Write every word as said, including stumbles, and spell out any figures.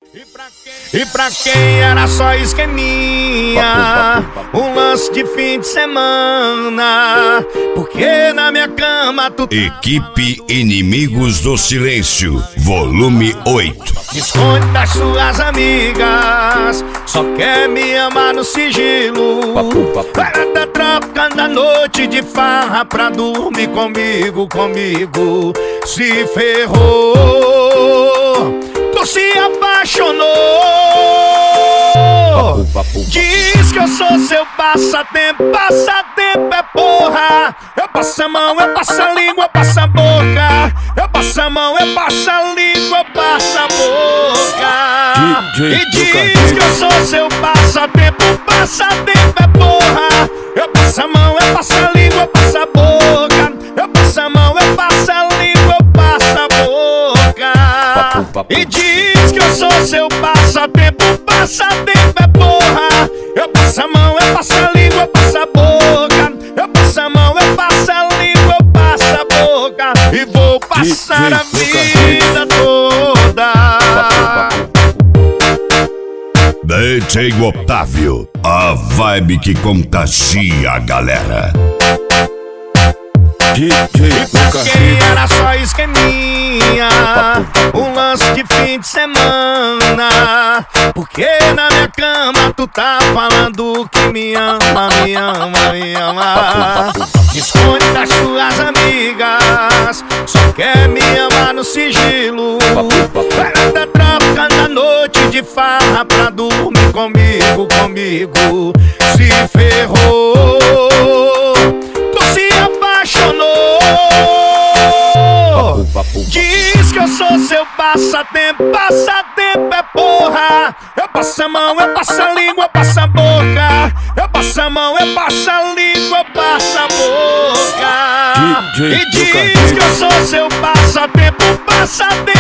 E pra quem era só esqueminha, um lance de fim de semana, porque na minha cama tu... Equipe Inimigos do Silêncio, volume oito. Esconde das suas amigas, só quer me amar no sigilo. Ela tá trocando a noite de farra pra dormir comigo, comigo. Se ferrou, tu se apaixonou. Diz que eu sou seu passatempo, passatempo é porra. Eu passo a mão, eu passo a língua, eu passo a boca. Eu passo a mão, eu passo a língua, eu passo a boca. E diz que eu sou seu passatempo, passatempo é porra. Eu passo a mão, eu passo a língua, eu passo a boca. Eu passo a mão, eu passo a língua, eu passo a boca. E diz que eu sou seu passatempo, passatempo é porra. Eu passo a mão, eu passo a língua, eu passo a boca. Eu passo a mão, eu passo a língua, eu passo a boca. E vou passar a vida toda. D J Otávio, a vibe que contagia a galera. E pra quem era só esqueminha, um lance de fim de semana, porque na minha cama tu tá falando que me ama, me ama, me ama. Esconde das suas amigas, só quer me amar no sigilo. Ela tá trocando a noite de farra pra dormir comigo, comigo. Se ferrou, tu se apaixonou. Diz que eu sou seu passatempo, passatempo é porra. Eu passo a mão, eu passo a língua, eu passo a boca. Eu passo a mão, eu passo a língua, eu passo a boca. E diz que eu sou seu passatempo, passatempo